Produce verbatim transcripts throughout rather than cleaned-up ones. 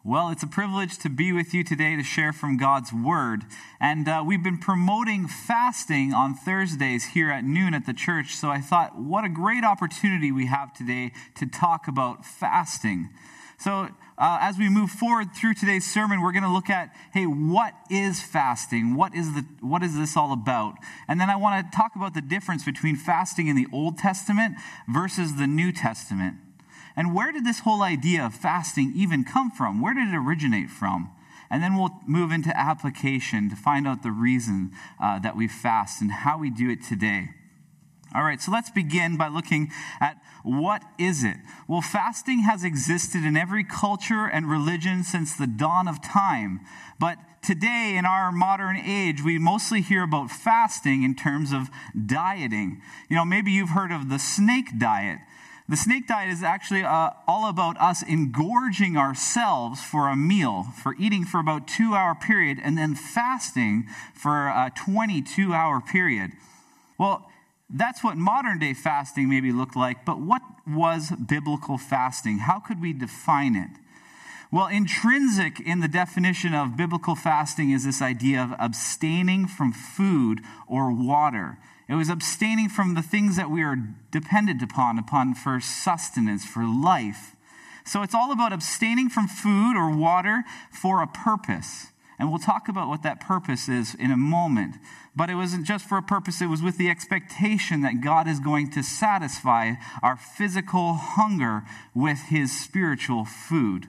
Well, it's a privilege to be with you today to share from God's Word. And uh, we've been promoting fasting on Thursdays here at noon at the church. So I thought, what a great opportunity we have today to talk about fasting. So uh, as we move forward through today's sermon, we're going to look at, hey, what is fasting? What is the what is this all about? And then I want to talk about the difference between fasting in the Old Testament versus the New Testament. And where did this whole idea of fasting even come from? Where did it originate from? And then we'll move into application to find out the reason uh, that we fast and how we do it today. All right, so let's begin by looking at what is it? Well, fasting has existed in every culture and religion since the dawn of time. But today, in our modern age, we mostly hear about fasting in terms of dieting. You know, maybe you've heard of the snake diet. The snake diet is actually uh, all about us engorging ourselves for a meal, for eating for about two-hour period, and then fasting for a twenty-two hour period. Well, that's what modern-day fasting maybe looked like, but what was biblical fasting? How could we define it? Well, intrinsic in the definition of biblical fasting is this idea of abstaining from food or water. It was abstaining from the things that we are dependent upon, upon for sustenance, for life. So it's all about abstaining from food or water for a purpose. And we'll talk about what that purpose is in a moment. But it wasn't just for a purpose, it was with the expectation that God is going to satisfy our physical hunger with his spiritual food.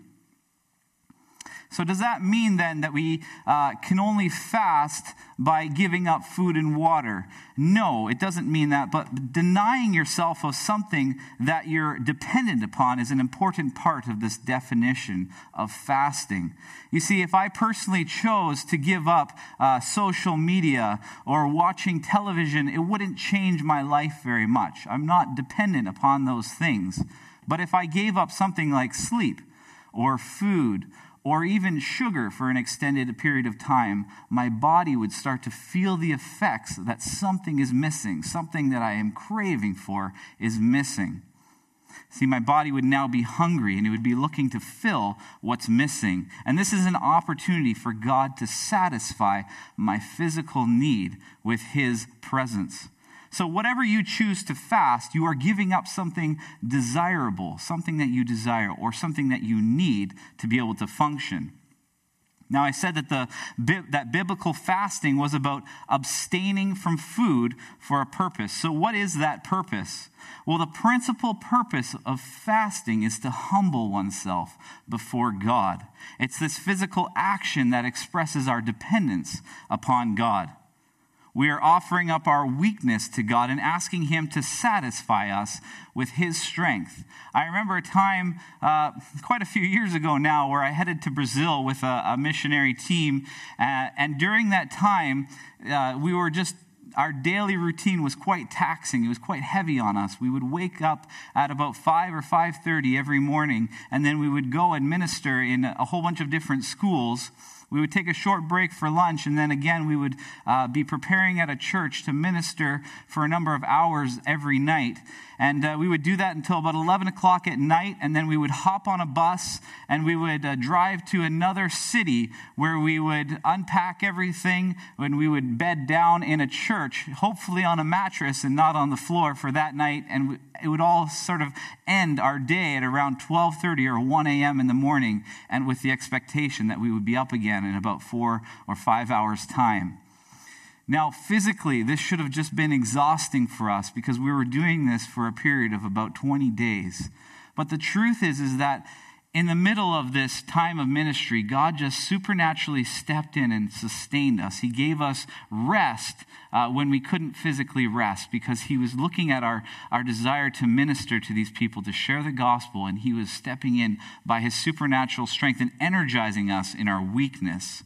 So does that mean then that we uh, can only fast by giving up food and water? No, it doesn't mean that, but denying yourself of something that you're dependent upon is an important part of this definition of fasting. You see, if I personally chose to give up uh, social media or watching television, it wouldn't change my life very much. I'm not dependent upon those things. But if I gave up something like sleep or food or even sugar for an extended period of time, my body would start to feel the effects that something is missing, something that I am craving for is missing. See, my body would now be hungry, and it would be looking to fill what's missing. And this is an opportunity for God to satisfy my physical need with his presence. So whatever you choose to fast, you are giving up something desirable, something that you desire, or something that you need to be able to function. Now, I said that the that biblical fasting was about abstaining from food for a purpose. So what is that purpose? Well, the principal purpose of fasting is to humble oneself before God. It's this physical action that expresses our dependence upon God. We are offering up our weakness to God and asking him to satisfy us with his strength. I remember a time uh, quite a few years ago now where I headed to Brazil with a, a missionary team. Uh, and during that time, uh, we were just Our daily routine was quite taxing. It was quite heavy on us. We would wake up at about five or five thirty every morning, and then we would go and minister in a whole bunch of different schools. We would take a short break for lunch, and then again we would uh, be preparing at a church to minister for a number of hours every night. And uh, we would do that until about eleven o'clock at night, and then we would hop on a bus, and we would uh, drive to another city where we would unpack everything, and we would bed down in a church, hopefully on a mattress and not on the floor for that night. And it would all sort of end our day at around twelve thirty or one a.m. in the morning, and with the expectation that we would be up again in about four or five hours' time. Now, physically, this should have just been exhausting for us because we were doing this for a period of about twenty days. But the truth is, is that in the middle of this time of ministry, God just supernaturally stepped in and sustained us. He gave us rest uh, when we couldn't physically rest because he was looking at our, our desire to minister to these people, to share the gospel, and he was stepping in by his supernatural strength and energizing us in our weakness.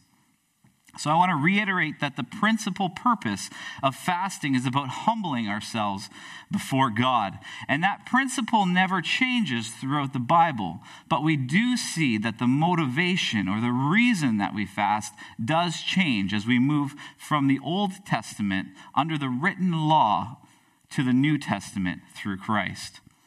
So I want to reiterate that the principal purpose of fasting is about humbling ourselves before God. And that principle never changes throughout the Bible. But we do see that the motivation or the reason that we fast does change as we move from the Old Testament under the written law to the New Testament through Christ.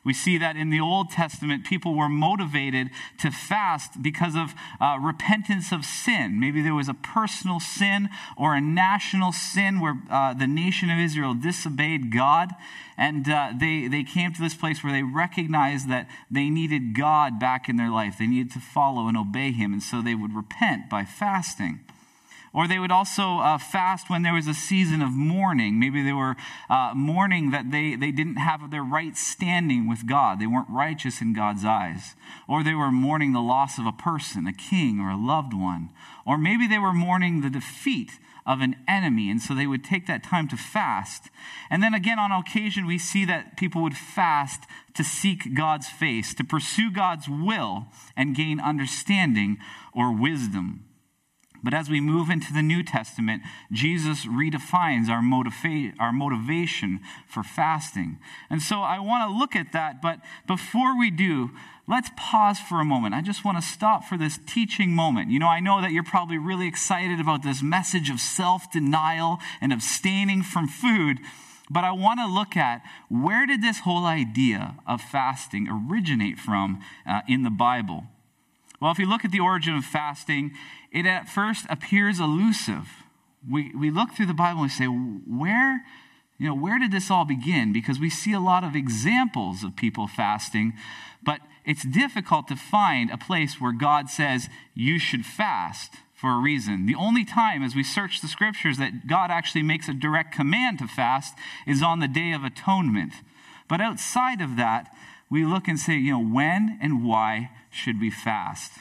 We see that in the Old Testament, people were motivated to fast because of uh, repentance of sin. Maybe there was a personal sin or a national sin where uh, the nation of Israel disobeyed God. And uh, they, they came to this place where they recognized that they needed God back in their life. They needed to follow and obey him. And so they would repent by fasting. Or they would also uh, fast when there was a season of mourning. Maybe they were uh, mourning that they, they didn't have their right standing with God. They weren't righteous in God's eyes. Or they were mourning the loss of a person, a king, or a loved one. Or maybe they were mourning the defeat of an enemy, and so they would take that time to fast. And then again, on occasion, we see that people would fast to seek God's face, to pursue God's will and gain understanding or wisdom. But as we move into the New Testament, Jesus redefines our, motiva- our motivation for fasting. And so I want to look at that, but before we do, let's pause for a moment. I just want to stop for this teaching moment. You know, I know that you're probably really excited about this message of self-denial and abstaining from food, but I want to look at where did this whole idea of fasting originate from uh, in the Bible? Well, if you look at the origin of fasting, it at first appears elusive. We we look through the Bible and we say, where, you know, where did this all begin? Because we see a lot of examples of people fasting, but it's difficult to find a place where God says you should fast for a reason. The only time as we search the scriptures that God actually makes a direct command to fast is on the Day of Atonement. But outside of that, we look and say, you know, when and why should we fast?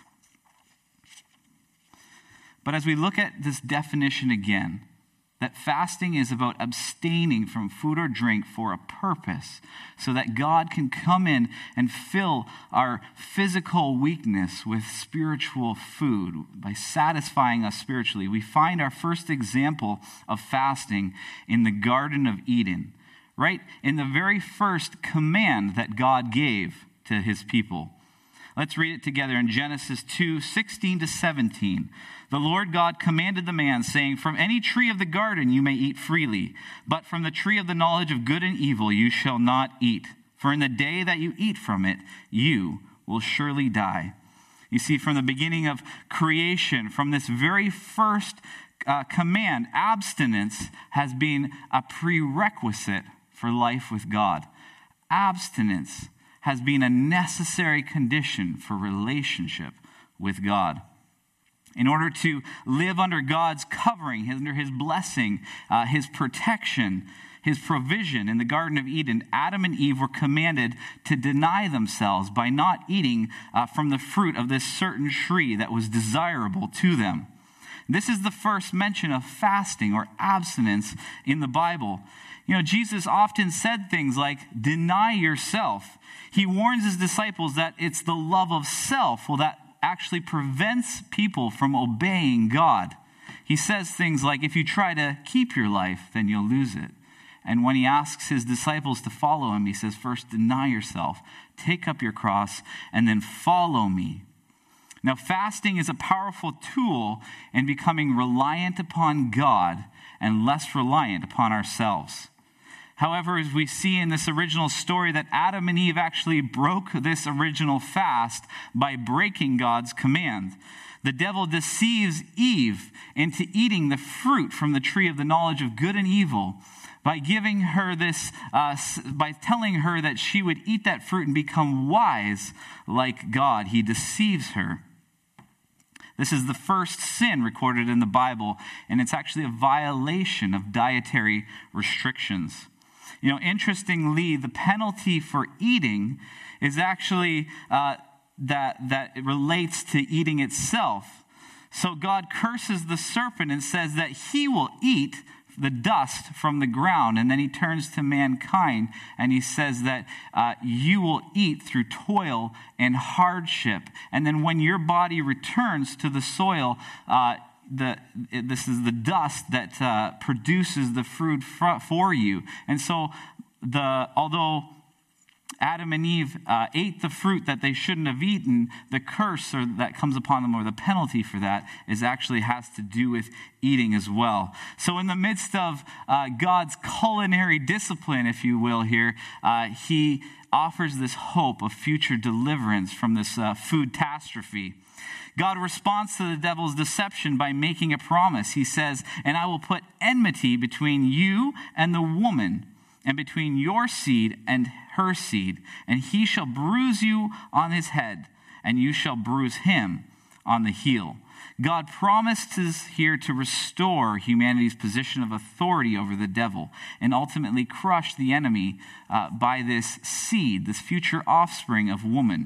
But as we look at this definition again, that fasting is about abstaining from food or drink for a purpose, so that God can come in and fill our physical weakness with spiritual food by satisfying us spiritually. We find our first example of fasting in the Garden of Eden, right? In the very first command that God gave to his people. Let's read it together in Genesis two, sixteen to seventeen. The Lord God commanded the man, saying, from any tree of the garden you may eat freely, but from the tree of the knowledge of good and evil you shall not eat. For in the day that you eat from it, you will surely die. You see, from the beginning of creation, from this very first uh, command, abstinence has been a prerequisite for life with God. Abstinence has been a necessary condition for relationship with God. In order to live under God's covering, under his blessing, uh, his protection, his provision in the Garden of Eden, Adam and Eve were commanded to deny themselves by not eating uh, from the fruit of this certain tree that was desirable to them. This is the first mention of fasting or abstinence in the Bible. You know, Jesus often said things like, deny yourself. He warns his disciples that it's the love of self, well, that actually prevents people from obeying God. He says things like, if you try to keep your life, then you'll lose it. And when he asks his disciples to follow him, he says, first deny yourself, take up your cross, and then follow me. Now, fasting is a powerful tool in becoming reliant upon God and less reliant upon ourselves. However, as we see in this original story, that Adam and Eve actually broke this original fast by breaking God's command. The devil deceives Eve into eating the fruit from the tree of the knowledge of good and evil by giving her this, uh, by telling her that she would eat that fruit and become wise like God. He deceives her. This is the first sin recorded in the Bible, and it's actually a violation of dietary restrictions. You know, interestingly, the penalty for eating is actually uh, that that it relates to eating itself. So God curses the serpent and says that he will eat the dust from the ground, and then he turns to mankind and he says that uh, you will eat through toil and hardship. And then when your body returns to the soil, uh, The, this is the dust that uh, produces the fruit for, for you. And so, the although Adam and Eve uh, ate the fruit that they shouldn't have eaten, the curse or that comes upon them, or the penalty for that, is actually has to do with eating as well. So in the midst of uh, God's culinary discipline, if you will, here, uh, he offers this hope of future deliverance from this uh, food catastrophe. God responds to the devil's deception by making a promise. He says, "And I will put enmity between you and the woman, and between your seed and her seed, and he shall bruise you on his head, and you shall bruise him on the heel." God promises here to restore humanity's position of authority over the devil and ultimately crush the enemy uh, by this seed, this future offspring of woman.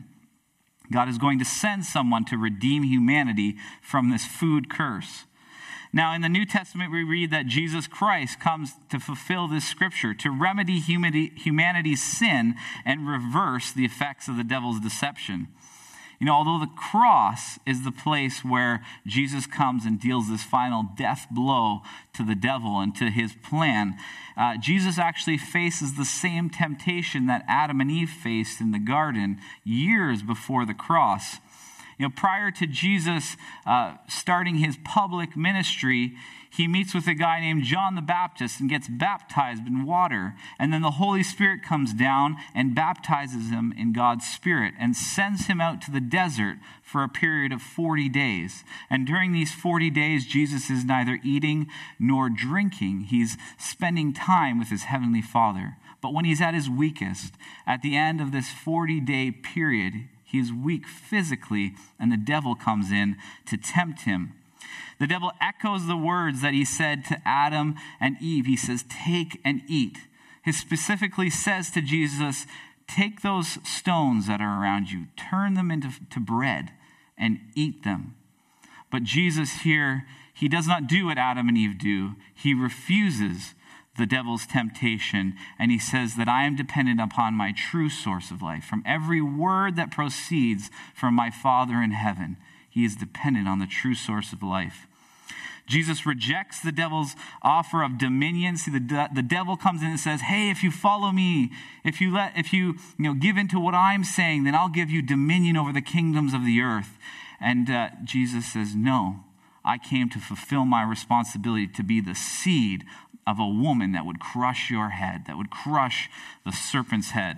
God is going to send someone to redeem humanity from this food curse. Now, in the New Testament, we read that Jesus Christ comes to fulfill this scripture, to remedy humanity's sin and reverse the effects of the devil's deception. You know, although the cross is the place where Jesus comes and deals this final death blow to the devil and to his plan, uh, Jesus actually faces the same temptation that Adam and Eve faced in the garden years before the cross. You know, prior to Jesus uh, starting his public ministry, he meets with a guy named John the Baptist and gets baptized in water. And then the Holy Spirit comes down and baptizes him in God's Spirit and sends him out to the desert for a period of forty days. And during these forty days, Jesus is neither eating nor drinking. He's spending time with his heavenly Father. But when he's at his weakest, at the end of this forty-day period, he is weak physically, and the devil comes in to tempt him. The devil echoes the words that he said to Adam and Eve. He says, "Take and eat." He specifically says to Jesus, "Take those stones that are around you, turn them into to bread and eat them." But Jesus here, he does not do what Adam and Eve do. He refuses the devil's temptation, and he says that I am dependent upon my true source of life. From every word that proceeds from my Father in heaven, he is dependent on the true source of life. Jesus rejects the devil's offer of dominion. See, the, de- the devil comes in and says, "Hey, if you follow me, if you let, if you, you know, give into what I'm saying, then I'll give you dominion over the kingdoms of the earth." And uh, Jesus says, "No, I came to fulfill my responsibility to be the seed of a woman that would crush your head, that would crush the serpent's head."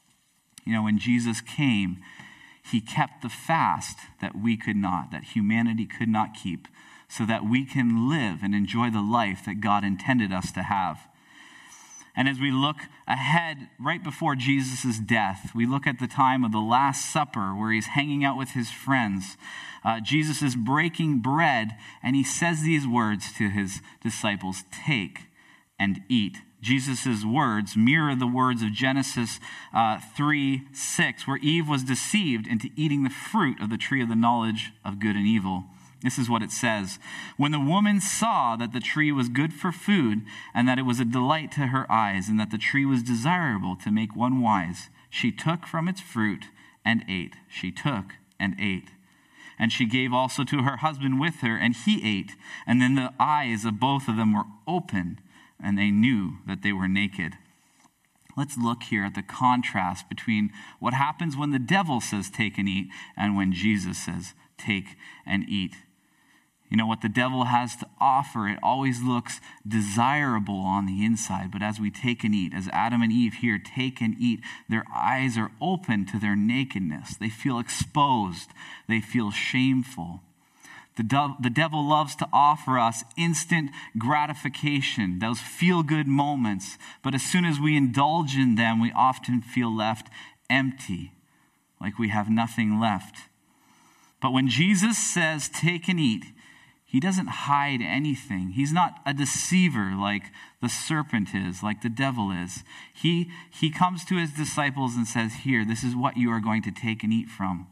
You know, when Jesus came, he kept the fast that we could not, that humanity could not keep, so that we can live and enjoy the life that God intended us to have. And as we look ahead, right before Jesus' death, we look at the time of the Last Supper where he's hanging out with his friends. Uh, Jesus is breaking bread, and he says these words to his disciples, "Take and eat." Jesus' words mirror the words of Genesis uh, three six, where Eve was deceived into eating the fruit of the tree of the knowledge of good and evil. This is what it says. "When the woman saw that the tree was good for food, and that it was a delight to her eyes, and that the tree was desirable to make one wise, she took from its fruit and ate." She took and ate. "And she gave also to her husband with her, and he ate. And then the eyes of both of them were opened, and they knew that they were naked." Let's look here at the contrast between what happens when the devil says take and eat and when Jesus says take and eat. You know, what the devil has to offer, it always looks desirable on the inside. But as we take and eat, as Adam and Eve here take and eat, their eyes are open to their nakedness. They feel exposed. They feel shameful. The, do- the devil loves to offer us instant gratification, those feel-good moments. But as soon as we indulge in them, we often feel left empty, like we have nothing left. But when Jesus says, take and eat, he doesn't hide anything. He's not a deceiver like the serpent is, like the devil is. He, he comes to his disciples and says, here, this is what you are going to take and eat from.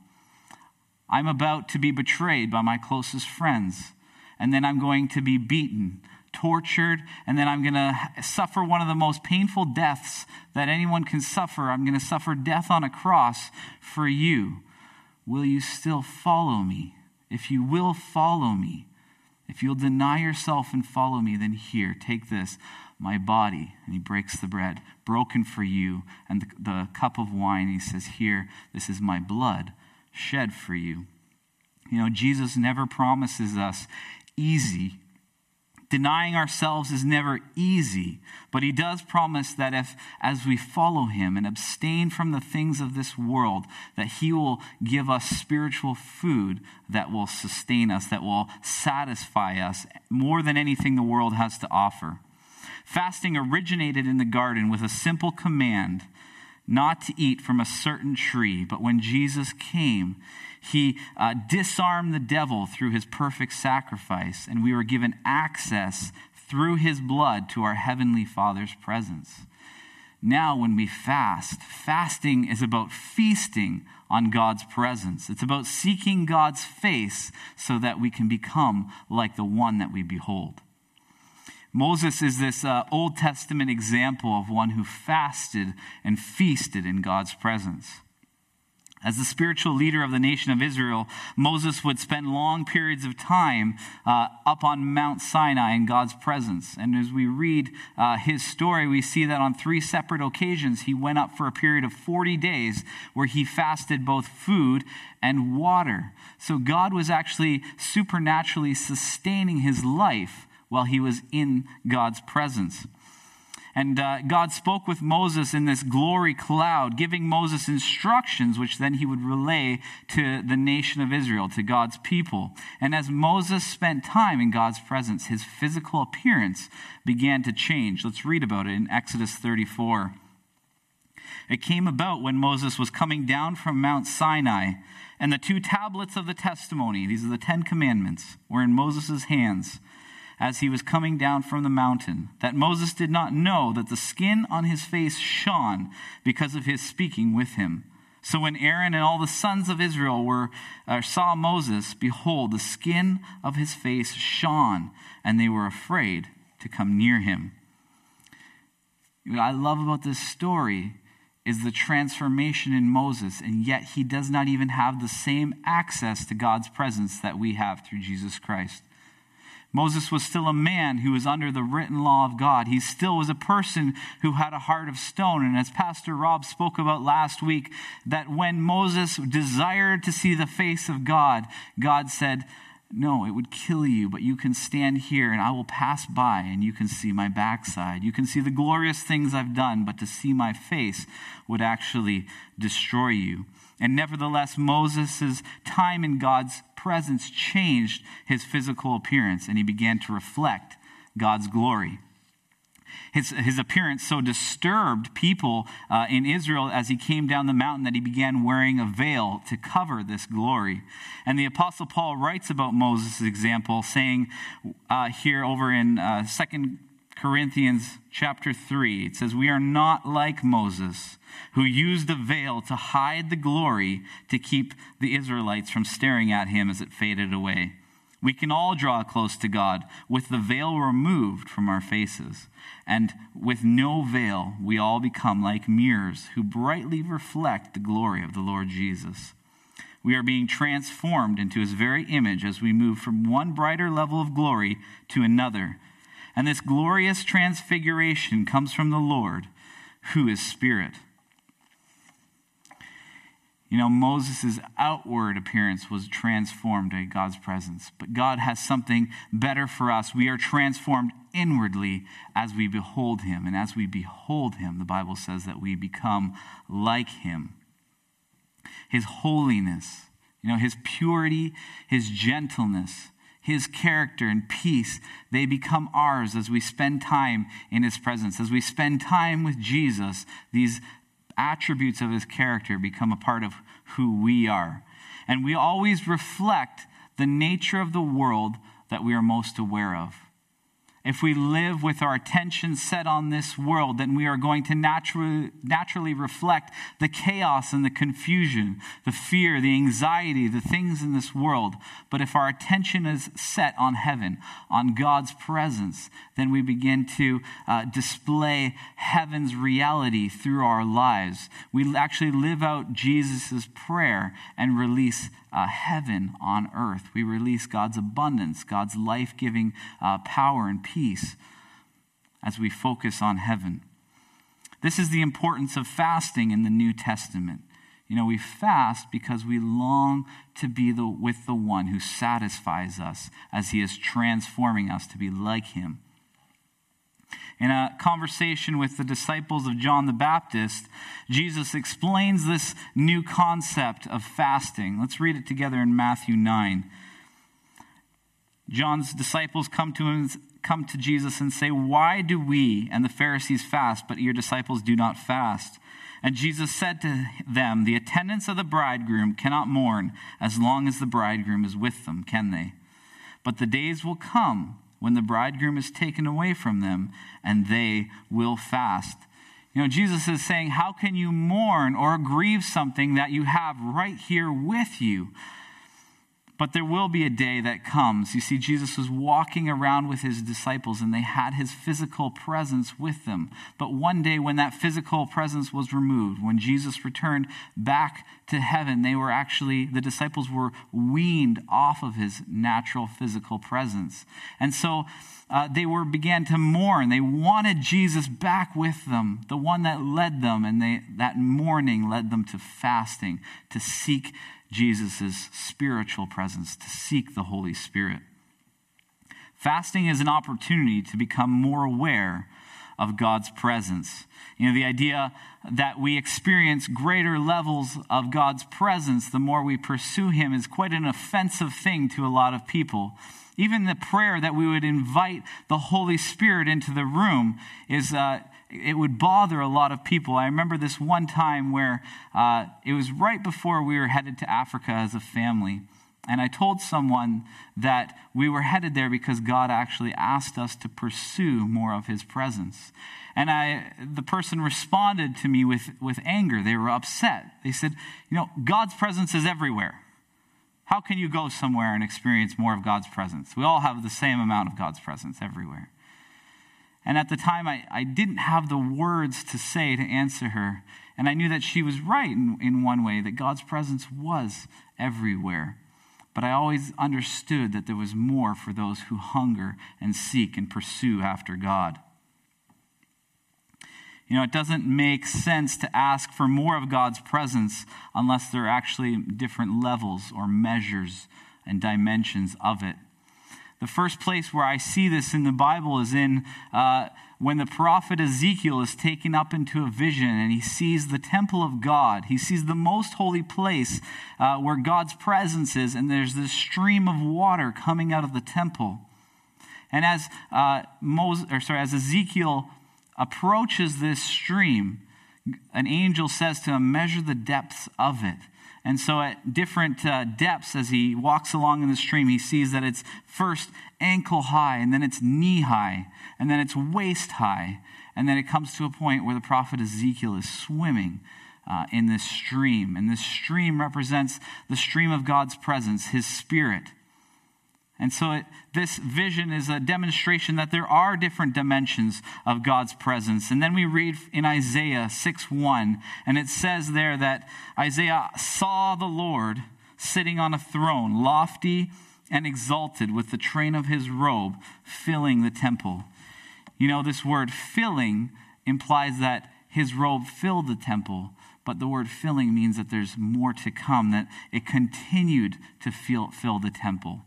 I'm about to be betrayed by my closest friends, and then I'm going to be beaten, tortured, and then I'm going to suffer one of the most painful deaths that anyone can suffer. I'm going to suffer death on a cross for you. Will you still follow me? If you will follow me, if you'll deny yourself and follow me, then here, take this. my body. And he breaks the bread, broken for you, and the, the cup of wine. He says, here, this is my blood shed for you. You know, Jesus never promises us easy. Denying ourselves is never easy, but he does promise that if, as we follow him and abstain from the things of this world, that he will give us spiritual food that will sustain us, that will satisfy us more than anything the world has to offer. Fasting originated in the garden with a simple command not to eat from a certain tree, but when Jesus came, he uh, disarmed the devil through his perfect sacrifice, and we were given access through his blood to our heavenly Father's presence. Now when we fast, fasting is about feasting on God's presence. It's about seeking God's face so that we can become like the one that we behold. Moses is this uh, Old Testament example of one who fasted and feasted in God's presence. As the spiritual leader of the nation of Israel, Moses would spend long periods of time uh, up on Mount Sinai in God's presence. And as we read uh, his story, we see that on three separate occasions, he went up for a period of forty days where he fasted both food and water. So God was actually supernaturally sustaining his life while he was in God's presence. And uh, God spoke with Moses in this glory cloud, giving Moses instructions, which then he would relay to the nation of Israel, to God's people. And as Moses spent time in God's presence, his physical appearance began to change. Let's read about it in Exodus thirty-four. It came about when Moses was coming down from Mount Sinai, and the two tablets of the testimony, these are the Ten Commandments, were in Moses' hands, as he was coming down from the mountain, that Moses did not know that the skin on his face shone because of his speaking with him. So when Aaron and all the sons of Israel were uh, saw Moses, behold, the skin of his face shone, and they were afraid to come near him. What I love about this story is the transformation in Moses, and yet he does not even have the same access to God's presence that we have through Jesus Christ. Moses was still a man who was under the written law of God. He still was a person who had a heart of stone. And as Pastor Rob spoke about last week, that when Moses desired to see the face of God, God said, no, it would kill you, but you can stand here and I will pass by and you can see my backside. You can see the glorious things I've done, but to see my face would actually destroy you. And nevertheless, Moses' time in God's presence changed his physical appearance, and he began to reflect God's glory. His, his appearance so disturbed people uh, in Israel as he came down the mountain that he began wearing a veil to cover this glory. And the Apostle Paul writes about Moses' example, saying uh, here over in uh, Second Corinthians chapter three, it says, we are not like Moses, who used a veil to hide the glory to keep the Israelites from staring at him as it faded away. We can all draw close to God with the veil removed from our faces. And with no veil, we all become like mirrors who brightly reflect the glory of the Lord Jesus. We are being transformed into his very image as we move from one brighter level of glory to another. And this glorious transfiguration comes from the Lord, who is Spirit. You know, Moses' outward appearance was transformed by God's presence. But God has something better for us. We are transformed inwardly as we behold him. And as we behold him, the Bible says that we become like him. His holiness, you know, his purity, his gentleness, his character and peace, they become ours as we spend time in his presence. As we spend time with Jesus, these attributes of his character become a part of who we are. And we always reflect the nature of the world that we are most aware of. If we live with our attention set on this world, then we are going to naturally, naturally reflect the chaos and the confusion, the fear, the anxiety, the things in this world. But if our attention is set on heaven, on God's presence, then we begin to uh, display heaven's reality through our lives. We actually live out Jesus' prayer and release Uh, heaven on earth. We release God's abundance, God's life-giving uh, power and peace. as we focus on heaven. This is the importance of fasting in the New Testament. You know, we fast because we long to be the, with the one who satisfies us as he is transforming us to be like him. In a conversation with the disciples of John the Baptist, Jesus explains this new concept of fasting. Let's read it together in Matthew nine. John's disciples come to him, come to Jesus and say, "Why do we and the Pharisees fast, but your disciples do not fast?" And Jesus said to them, "The attendants of the bridegroom cannot mourn as long as the bridegroom is with them, can they? But the days will come when the bridegroom is taken away from them, and they will fast." You know, Jesus is saying, how can you mourn or grieve something that you have right here with you? But there will be a day that comes. You see, Jesus was walking around with his disciples and they had his physical presence with them. But one day when that physical presence was removed, when Jesus returned back to heaven, they were actually, the disciples were weaned off of his natural physical presence. And so uh, they were began to mourn. They wanted Jesus back with them, the one that led them. And they, that mourning led them to fasting, to seek Jesus' spiritual presence, to seek the Holy Spirit. Fasting is an opportunity to become more aware of God's presence. You know, the idea that we experience greater levels of God's presence the more we pursue him is quite an offensive thing to a lot of people. Even the prayer that we would invite the Holy Spirit into the room is uh, it would bother a lot of people. I remember this one time where uh, it was right before we were headed to Africa as a family. And I told someone that we were headed there because God actually asked us to pursue more of his presence. And I, the person responded to me with, with anger. They were upset. They said, you know, God's presence is everywhere. How can you go somewhere and experience more of God's presence? We all have the same amount of God's presence everywhere. And at the time, I, I didn't have the words to say to answer her. And I knew that she was right in, in one way, that God's presence was everywhere. But I always understood that there was more for those who hunger and seek and pursue after God. You know, it doesn't make sense to ask for more of God's presence unless there are actually different levels or measures and dimensions of it. The first place where I see this in the Bible is in uh, when the prophet Ezekiel is taken up into a vision and he sees the temple of God. He sees the most holy place uh, where God's presence is, and there's this stream of water coming out of the temple. And as uh, Moses, or sorry, as Ezekiel approaches this stream, an angel says to him, "Measure the depths of it." And so at different uh, depths, as he walks along in the stream, he sees that it's first ankle high, and then it's knee high, and then it's waist high. And then it comes to a point where the prophet Ezekiel is swimming uh, in this stream. And this stream represents the stream of God's presence, his spirit. And so it, this vision is a demonstration that there are different dimensions of God's presence. And then we read in Isaiah six one, and it says there that Isaiah saw the Lord sitting on a throne, lofty and exalted, with the train of his robe filling the temple. You know, this word filling implies that his robe filled the temple, but the word filling means that there's more to come, that it continued to fill, fill the temple.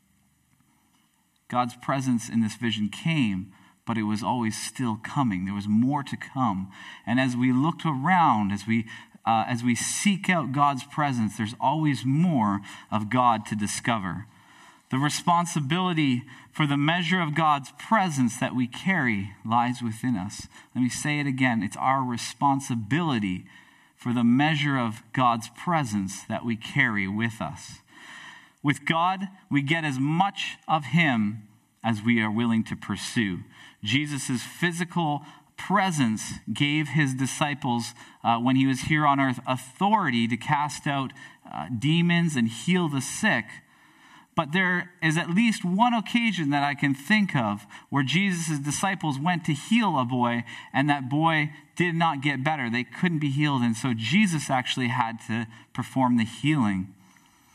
God's presence in this vision came, but it was always still coming. There was more to come. And as we looked around, as we uh, as we seek out God's presence, there's always more of God to discover. The responsibility for the measure of God's presence that we carry lies within us. Let me say it again. It's our responsibility for the measure of God's presence that we carry with us. With God, we get as much of him as we are willing to pursue. Jesus' physical presence gave his disciples, uh, when he was here on earth, authority to cast out uh, demons and heal the sick. But there is at least one occasion that I can think of where Jesus' disciples went to heal a boy, and that boy did not get better. They couldn't be healed, and so Jesus actually had to perform the healing.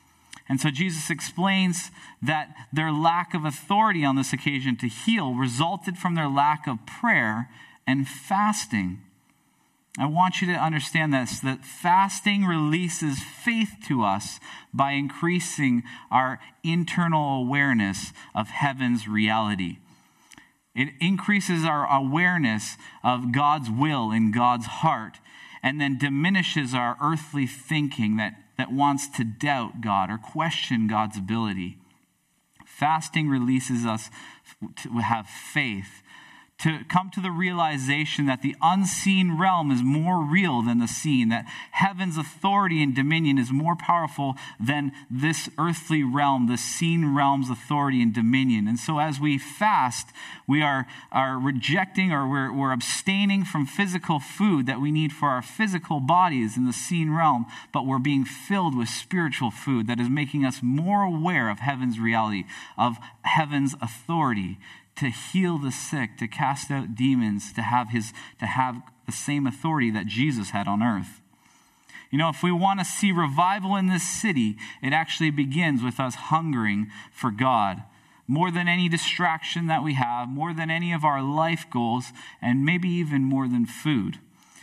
And so Jesus explains that their lack of authority on this occasion to heal resulted from their lack of prayer and fasting. I want you to understand this, that fasting releases faith to us by increasing our internal awareness of heaven's reality. It increases our awareness of God's will in God's heart, and then diminishes our earthly thinking that, that wants to doubt God or question God's ability. Fasting releases us to have faith, to come to the realization that the unseen realm is more real than the seen, that heaven's authority and dominion is more powerful than this earthly realm, the seen realm's authority and dominion. And so as we fast, we are, are rejecting or we're, we're abstaining from physical food that we need for our physical bodies in the seen realm, but we're being filled with spiritual food that is making us more aware of heaven's reality, of heaven's authority, to heal the sick, to cast out demons, to have his, to have the same authority that Jesus had on earth. You know, if we want to see revival in this city, it actually begins with us hungering for God. More than any distraction that we have, more than any of our life goals, and maybe even more than food.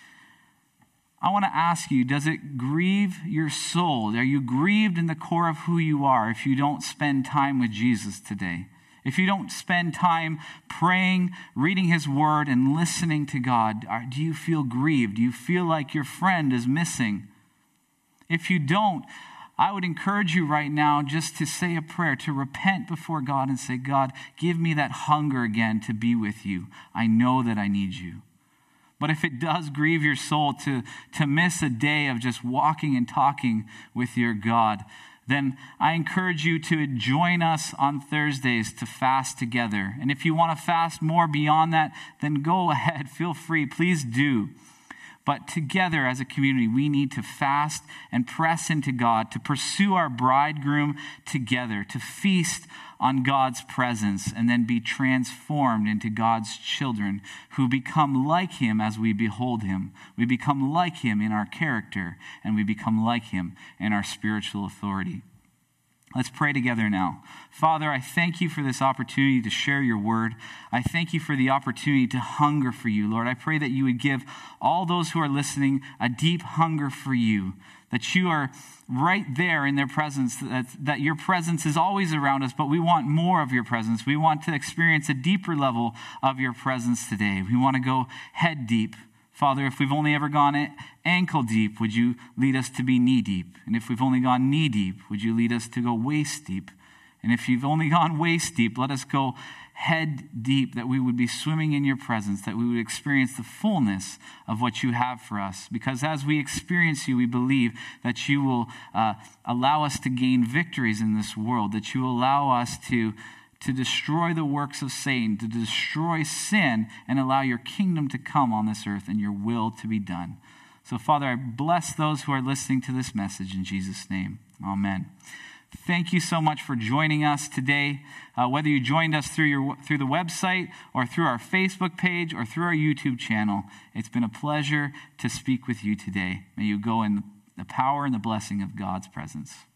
I want to ask you, does it grieve your soul? Are you grieved in the core of who you are if you don't spend time with Jesus today? If you don't spend time praying, reading his word, and listening to God, do you feel grieved? Do you feel like your friend is missing? If you don't, I would encourage you right now just to say a prayer, to repent before God and say, God, give me that hunger again to be with you. I know that I need you. But if it does grieve your soul to, to miss a day of just walking and talking with your God, then I encourage you to join us on Thursdays to fast together. And if you want to fast more beyond that, then go ahead, feel free, please do. But together as a community, we need to fast and press into God, to pursue our bridegroom together, to feast on God's presence, and then be transformed into God's children who become like him as we behold him. We become like him in our character, and we become like him in our spiritual authority. Let's pray together now. Father, I thank you for this opportunity to share your word. I thank you for the opportunity to hunger for you, Lord. I pray that you would give all those who are listening a deep hunger for you, that you are right there in their presence, that, that your presence is always around us, but we want more of your presence. We want to experience a deeper level of your presence today. We want to go head deep. Father, if we've only ever gone ankle deep, would you lead us to be knee deep? And if we've only gone knee deep, would you lead us to go waist deep? And if you've only gone waist deep, let us go head deep, that we would be swimming in your presence, that we would experience the fullness of what you have for us. Because as we experience you, we believe that you will uh, allow us to gain victories in this world, that you will allow us to to destroy the works of Satan, to destroy sin, and allow your kingdom to come on this earth and your will to be done. So, Father, I bless those who are listening to this message in Jesus' name. Amen. Thank you so much for joining us today. Uh, whether you joined us through your through the website or through our Facebook page or through our YouTube channel, it's been a pleasure to speak with you today. May you go in the power and the blessing of God's presence.